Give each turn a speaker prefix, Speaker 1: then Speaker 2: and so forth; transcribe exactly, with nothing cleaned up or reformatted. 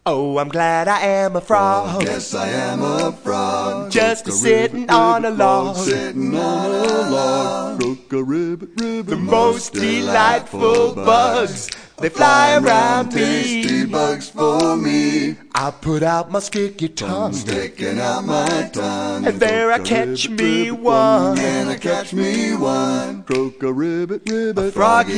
Speaker 1: Oh, I'm glad I am a frog.
Speaker 2: Yes, I am a frog.
Speaker 1: Just a sitting on a log.
Speaker 2: Sitting on a log. Croak a ribbit, ribbit.
Speaker 1: The most delightful bugs, they fly around
Speaker 2: Tasty
Speaker 1: me.
Speaker 2: bugs for me.
Speaker 1: I put out my sticky tongue,
Speaker 2: Sticking out my tongue.
Speaker 1: and there I catch me one.
Speaker 2: And I catch me one. Croak a ribbit, ribbit.
Speaker 1: Froggy